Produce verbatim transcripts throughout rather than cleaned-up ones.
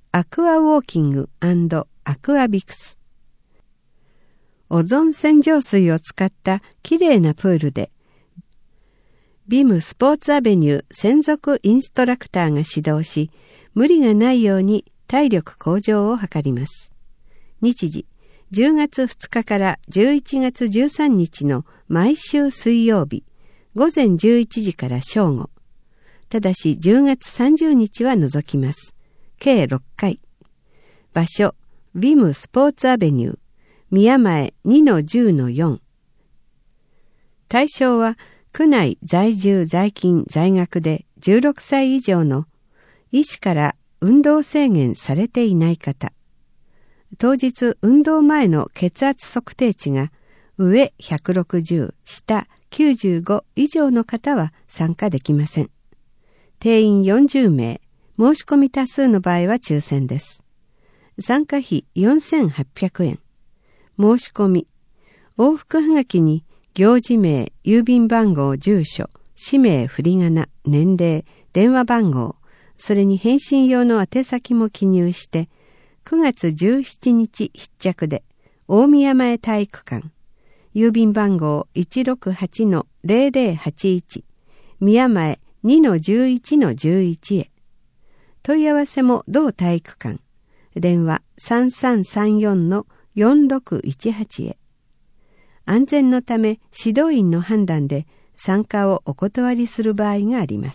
アクアウォーキング&アクアビクス。オゾン洗浄水を使ったきれいなプールで、ビムスポーツアベニュー専属インストラクターが指導し、無理がないように体力向上を図ります。日時、じゅうがつふつかからじゅういちがつじゅうさんにちの毎週水曜日、ごぜんじゅういちじから正午。ただしじゅうがつさんじゅうにちは除きます。計ろっかい。場所、ビムスポーツアベニュー、宮前 にのじゅうのよん。対象は、区内在住在勤在学でじゅうろくさい以上の医師から運動制限されていない方。当日運動前の血圧測定値が上ひゃくろくじゅう、下きゅうじゅうご以上の方は参加できません。定員よんじゅうめい、申し込み多数の場合は抽選です。参加費よんせんはっぴゃくえん。申し込み、往復はがきに行事名、郵便番号、住所、氏名、振り仮名、年齢、電話番号、それに返信用の宛先も記入して、くがつじゅうしちにち必着で、大宮前体育館、郵便番号 いちろくはちのぜろぜろはちいち、宮前 にのじゅういちのじゅういち へ。問い合わせも同体育館、電話さんさんさんよんのよんろくいちはちへ。安全のため指導員の判断で参加をお断りする場合があります。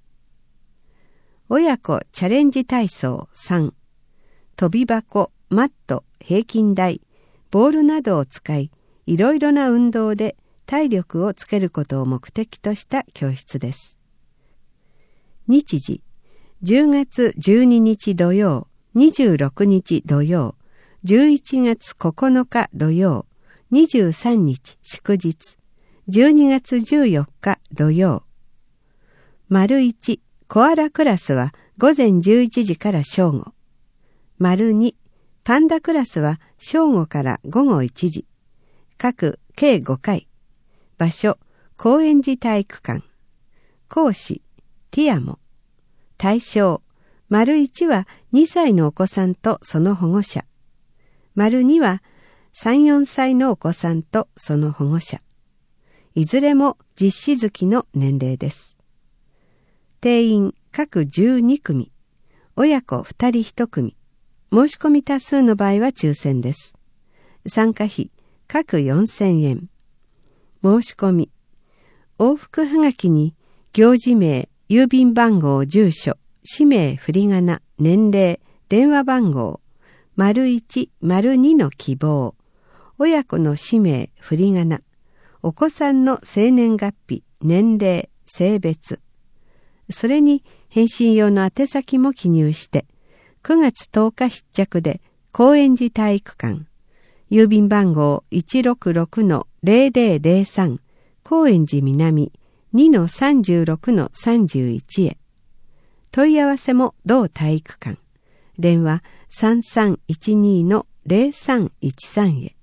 親子チャレンジ体操さん。飛び箱、マット、平均台、ボールなどを使い、いろいろな運動で体力をつけることを目的とした教室です。日時、じゅうがつじゅうににち土曜、にじゅうろくにち土曜、じゅういちがつここのか土曜、にじゅうさんにち祝日、じゅうにがつじゅうよっか土曜。丸いち、コアラクラスはごぜんじゅういちじから正午。丸に、パンダクラスは正午からごごいちじ。各計ごかい。場所、高円寺体育館。講師、ティアモ。対象、丸いちはにさいのお子さんとその保護者。丸にはさん、よんさいのお子さんとその保護者。いずれも実施月の年齢です。定員各じゅうにくみ。親子ふたりいちくみ。申し込み多数の場合は抽選です。参加費各よんせんえん。申し込み。往復はがきに行事名、郵便番号、住所、氏名、振り仮名、年齢、電話番号、丸いち、丸にの希望、親子の氏名、振り仮名、お子さんの生年月日、年齢、性別、それに返信用の宛先も記入して、くがつとおか必着で高円寺体育館、郵便番号 いちろくろくのぜろぜろぜろさん 高円寺南 にのさんじゅうろくのさんじゅういち へ。問い合わせも同体育館、電話さんさんいちにのぜろさんいちさんへ。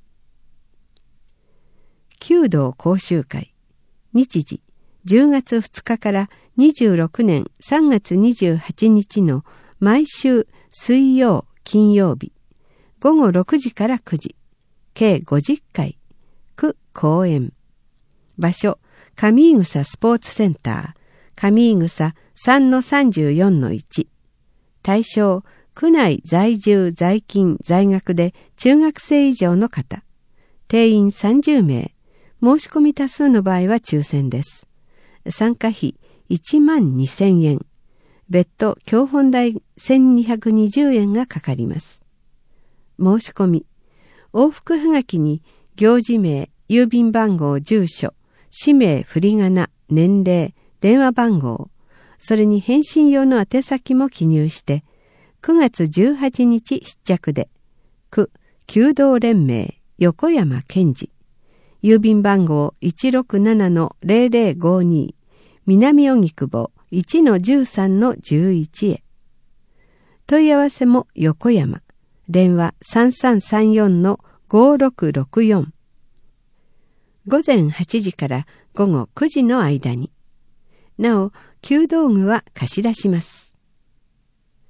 弓道講習会、日時じゅうがつふつかからにじゅうろくねんさんがつにじゅうはちにちの毎週水曜、金曜日、ごごろくじからくじ、計ごじゅっかい、区公園。場所、上井草スポーツセンター、上井草 さんのさんじゅうよんのいち。対象、区内在住在勤在学で中学生以上の方。定員さんじゅうめい。申し込み多数の場合は抽選です。参加費いちまんにせんえん。別途教本代せんにひゃくにじゅうえんがかかります。申し込み。往復はがきに行事名、郵便番号、住所、氏名、振り仮名、年齢、電話番号、それに返信用の宛先も記入して、くがつじゅうはちにち必着で、区弓道連盟横山健二、郵便番号 いちろくななのぜろぜろごに、南荻窪 いちのじゅうさんのじゅういち へ。問い合わせも横山、電話さんさんさんよんのごろくろくよん。ごぜんはちじからごごくじの間に。なお、弓道具は貸し出します。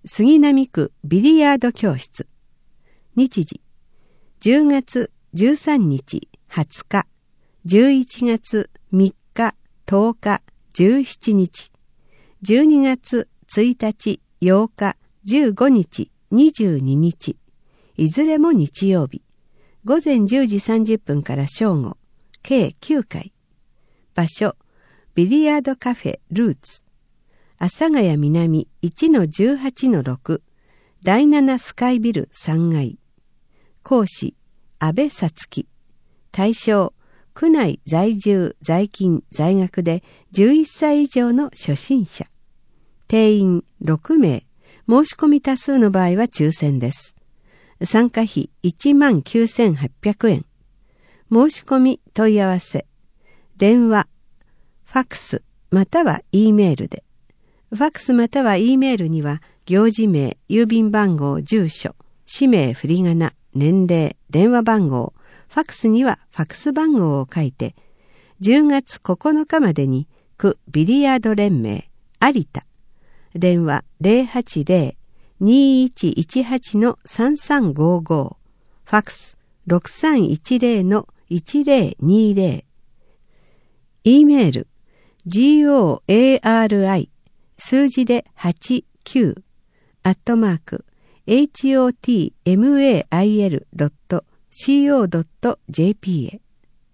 杉並区ビリヤード教室。日時、じゅうがつじゅうさんにち、はつか、じゅういちがつみっか、とおか、じゅうしちにち、じゅうにがつついたち、ようか、じゅうごにち、にじゅうににち、いずれも日曜日、ごぜんじゅうじさんじゅっぷんから正午、計きゅうかい。場所、ビリヤードカフェルーツ。阿佐ヶ谷南 いちのじゅうはちのろく、だいななスカイビルさんがい。講師、安倍さつき。対象、区内在住、在勤、在学でじゅういっさい以上の初心者。定員ろくめい。申し込み多数の場合は抽選です。参加費いちまんきゅうせんはっぴゃくえん。申し込み問い合わせ。電話、ファックス、または E メールで。ファックスまたは E メールには、行事名、郵便番号、住所、氏名、振り仮名、年齢、電話番号、ファックスにはファックス番号を書いて、じゅうがつここのかまでに、区ビリヤード連盟、有田。電話 ゼロはちゼロ にいちいちはち さんさんごご。ファックス ろくさんいちゼロ いちゼロにゼロ。E メール、gori、数字ではちきゅう、アットマーク、hotmail ドット co ドット jp へ。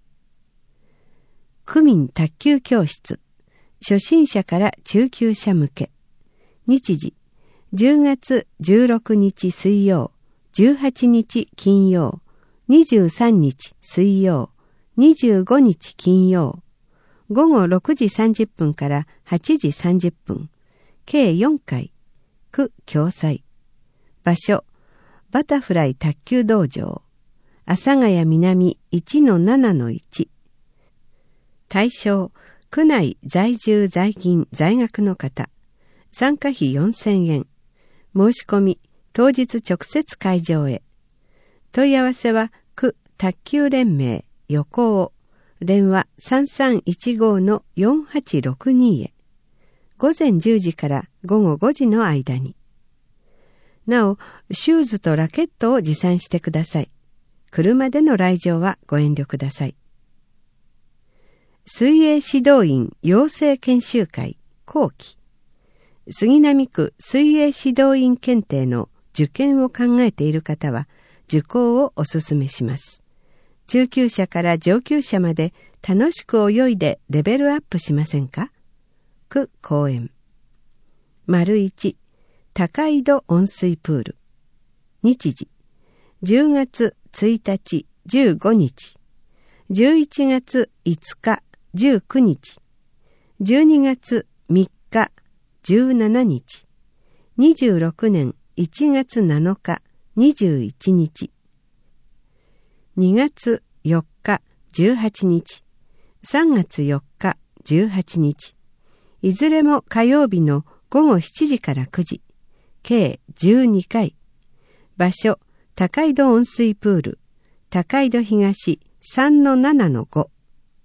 区民卓球教室、初心者から中級者向け。日時、じゅうがつじゅうろくにち水曜、じゅうはちにち金曜、にじゅうさんにち水曜、にじゅうごにち金曜、ごごろくじさんじゅっぷんからはちじさんじゅっぷん、計よんかい、区共催。場所、バタフライ卓球道場、阿佐ヶ谷南 いちのななのいち。対象、区内在住在勤在学の方。参加費よんせんえん。申し込み、当日直接会場へ。問い合わせは、区卓球連盟横尾。電話 さんさんいちご のよんはちろくに へ。ごぜんじゅうじからごごごじの間に。なお、シューズとラケットを持参してください。車での来場はご遠慮ください。水泳指導員養成研修会後期。杉並区水泳指導員検定の受験を考えている方は受講をお勧めします。中級者から上級者まで楽しく泳いでレベルアップしませんか？区公園。丸一、高井戸温水プール。日時、じゅうがつついたち、じゅうごにち、じゅういちがついつか、じゅうくにち、じゅうにがつみっか、じゅうしちにち、にじゅうろくねんいちがつなのか、にじゅういちにち、にがつよっか、じゅうはちにち、さんがつよっか、じゅうはちにち、いずれも火曜日のごごしちじからくじ、計じゅうにかい。場所、高井戸温水プール、高井戸東 さんのななのご。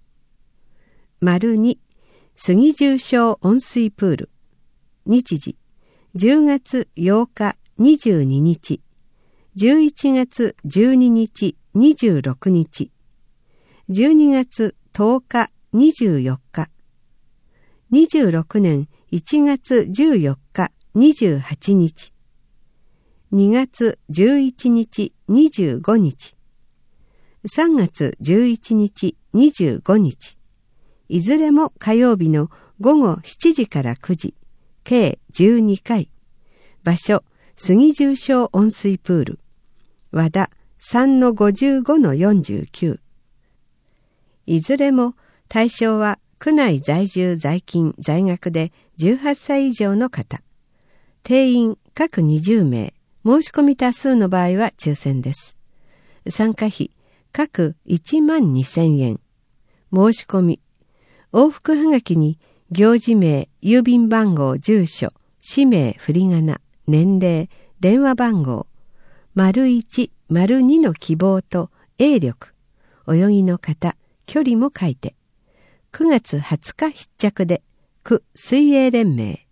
丸に、杉重小温水プール。日時、じゅうがつようか、にじゅうににち、じゅういちがつじゅうににち、にじゅうろくにち、じゅうにがつとおか、にじゅうよっか、にじゅうろくねんいちがつじゅうよっか、にじゅうはちにち、にがつじゅういちにち、にじゅうごにち、さんがつじゅういちにち、にじゅうごにち、いずれも火曜日のごごしちじからくじ、計じゅうにかい。場所、杉重小温水プール。和田 さんのごじゅうごのよんじゅうきゅう。いずれも対象は区内在住在勤在学でじゅうはっさい以上の方。定員各にじゅうめい。申し込み多数の場合は抽選です。参加費各いちまんにせんえん。申し込み。往復はがきに行事名、郵便番号、住所、氏名、振り仮名、年齢、電話番号、丸一、丸二の希望と泳力、泳ぎの方、距離も書いて、くがつはつか必着で、区水泳連盟、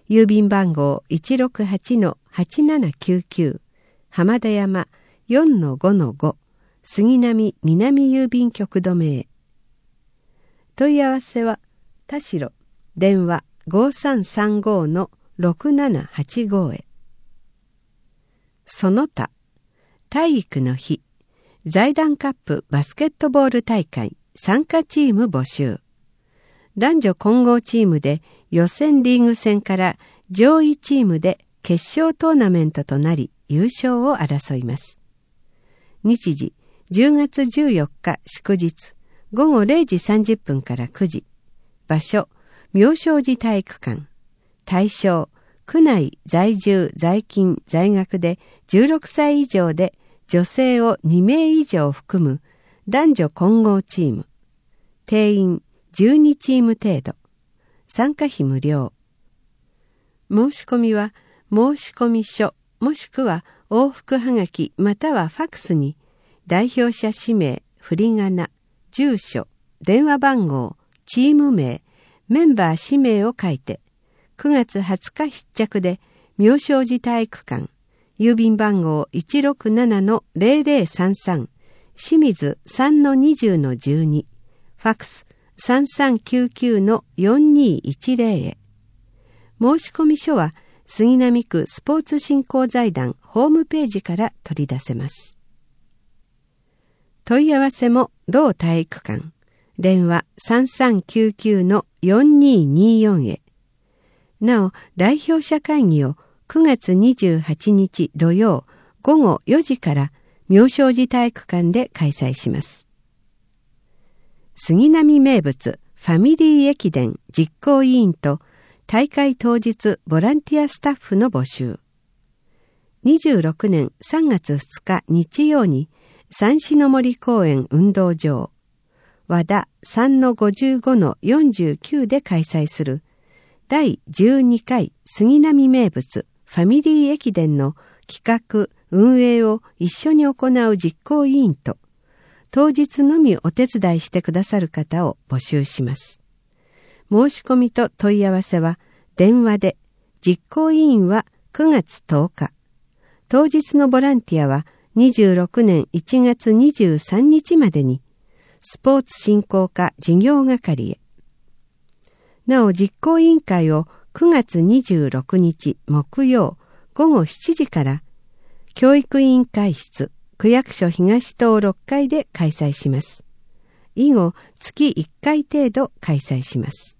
郵便番号 いちろくはちのはちななきゅうきゅう 浜田山 よんのごのご 杉並南郵便局止めへ。問い合わせは田代電話 ごさんさんごのろくななはちご へ。その他体育の日財団カップバスケットボール大会参加チーム募集。男女混合チームで予選リーグ戦から上位チームで決勝トーナメントとなり優勝を争います。日時じゅうがつじゅうよっか祝日ごごれいじさんじゅっぷんからくじ。場所妙正寺体育館。対象区内在住在勤在学でじゅうろくさい以上で女性をにめい以上含む男女混合チーム。定員じゅうにチーム程度。参加費無料。申し込みは申込書もしくは往復はがきまたはファックスに代表者氏名、振り仮名、住所、電話番号、チーム名、メンバー氏名を書いてくがつはつか必着で妙正寺体育館郵便番号 いちろくななのぜろぜろさんさん 清水 さんのにじゅうのじゅうに ファックス さんさんきゅうきゅうのよんにいちぜろ へ。申込書は杉並区スポーツ振興財団ホームページから取り出せます。問い合わせも同体育館電話 さんさんきゅうきゅうのよんにによん へ。なお代表者会議をくがつにじゅうはちにち土曜ごごよじから妙正寺体育館で開催します。杉並名物ファミリー駅伝実行委員と大会当日ボランティアスタッフの募集。にじゅうろくねんさんがつふつか日曜に山志の森公園運動場和田 さんのごじゅうごのよんじゅうきゅう で開催するだいじゅうにかい杉並名物ファミリー駅伝の企画運営を一緒に行う実行委員と当日のみお手伝いしてくださる方を募集します。申し込みと問い合わせは電話で、実行委員はくがつとおか、当日のボランティアはにじゅうろくねんいちがつにじゅうさんにちまでにスポーツ振興課事業係へ。なお実行委員会をくがつにじゅうろくにち木曜ごごしちじから教育委員会室区役所東棟ろっかいで開催します。以後月いっかい程度開催します。